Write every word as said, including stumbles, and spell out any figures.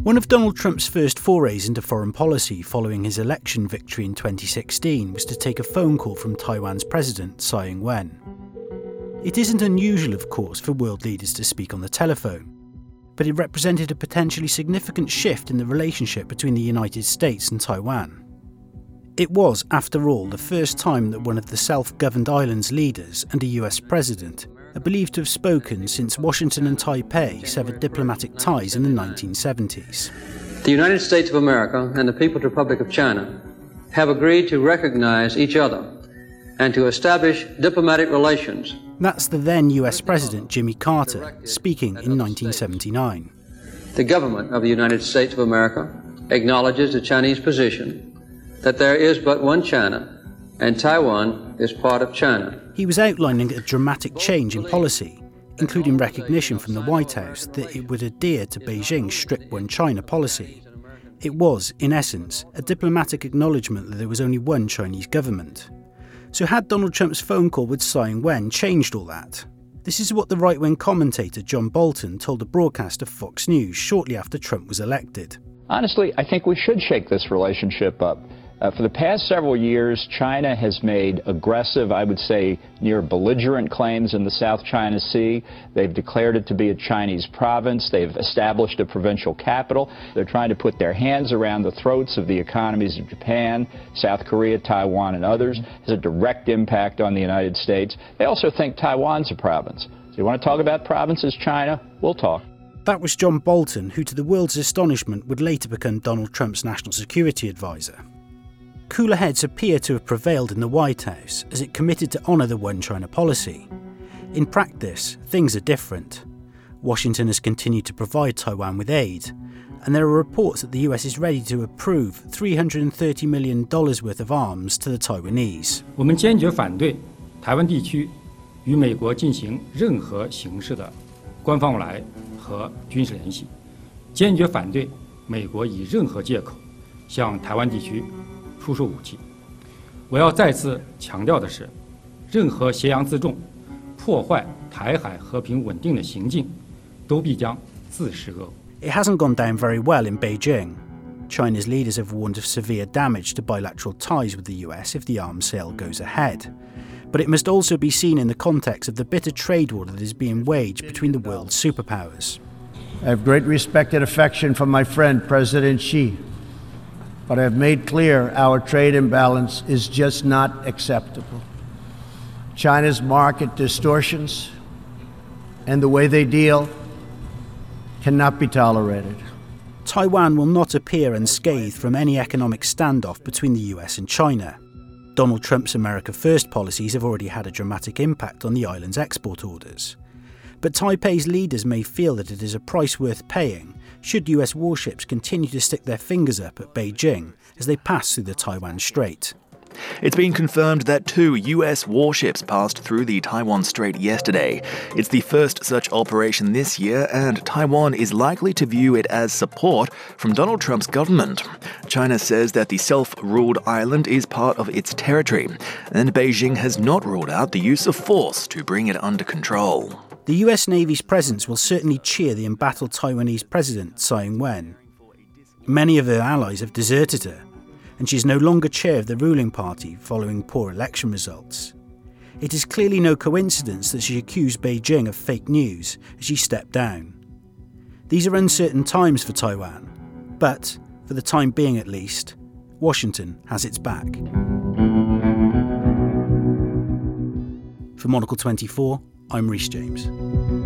One of Donald Trump's first forays into foreign policy following his election victory in twenty sixteen was to take a phone call from Taiwan's president, Tsai Ing-wen. It isn't unusual, of course, for world leaders to speak on the telephone, but it represented a potentially significant shift in the relationship between the United States and Taiwan. It was, after all, the first time that one of the self-governed island's leaders and a U S president are believed to have spoken since Washington and Taipei severed diplomatic ties in the nineteen seventies. The United States of America and the People's Republic of China have agreed to recognize each other and to establish diplomatic relations. That's the then U S President Jimmy Carter, speaking in nineteen seventy-nine. The government of the United States of America acknowledges the Chinese position that there is but one China, and Taiwan is part of China. He was outlining a dramatic change in policy, including recognition from the White House that it would adhere to Beijing's strict one China policy. It was, in essence, a diplomatic acknowledgement that there was only one Chinese government. So had Donald Trump's phone call with Tsai Ing-wen changed all that? This is what the right-wing commentator John Bolton told a broadcast of Fox News shortly after Trump was elected. Honestly, I think we should shake this relationship up. Uh, for the past several years, China has made aggressive, I would say, near belligerent claims in the South China Sea. They've declared it to be a Chinese province. They've established a provincial capital. They're trying to put their hands around the throats of the economies of Japan, South Korea, Taiwan, and others. It has a direct impact on the United States. They also think Taiwan's a province. So you want to talk about provinces, China? We'll talk. That was John Bolton, who to the world's astonishment would later become Donald Trump's national security advisor. Cooler heads appear to have prevailed in the White House as it committed to honour the one China policy. In practice, things are different. Washington has continued to provide Taiwan with aid, and there are reports that the U S is ready to approve three hundred thirty million dollars worth of arms to the Taiwanese. 我们坚决反对台湾地区与美国进行任何形式的官方往来和军事联系，坚决反对美国以任何借口向台湾地区 出售武器。我要再次强调的是，任何挟洋自重、破坏台海和平稳定的行径，都必将自食恶果。 It hasn't gone down very well in Beijing. China's leaders have warned of severe damage to bilateral ties with the U S if the arms sale goes ahead. But it must also be seen in the context of the bitter trade war that is being waged between the world's superpowers. I have great respect and affection for my friend President Xi. But I have made clear our trade imbalance is just not acceptable. China's market distortions and the way they deal cannot be tolerated. Taiwan will not appear unscathed from any economic standoff between the U S and China. Donald Trump's America First policies have already had a dramatic impact on the island's export orders. But Taipei's leaders may feel that it is a price worth paying should U S warships continue to stick their fingers up at Beijing as they pass through the Taiwan Strait. It's been confirmed that two U S warships passed through the Taiwan Strait yesterday. It's the first such operation this year, and Taiwan is likely to view it as support from Donald Trump's government. China says that the self-ruled island is part of its territory, and Beijing has not ruled out the use of force to bring it under control. The U S Navy's presence will certainly cheer the embattled Taiwanese president, Tsai Ing-wen. Many of her allies have deserted her, and she is no longer chair of the ruling party following poor election results. It is clearly no coincidence that she accused Beijing of fake news as she stepped down. These are uncertain times for Taiwan, but, for the time being at least, Washington has its back. For Monocle twenty-four, I'm Rhys James.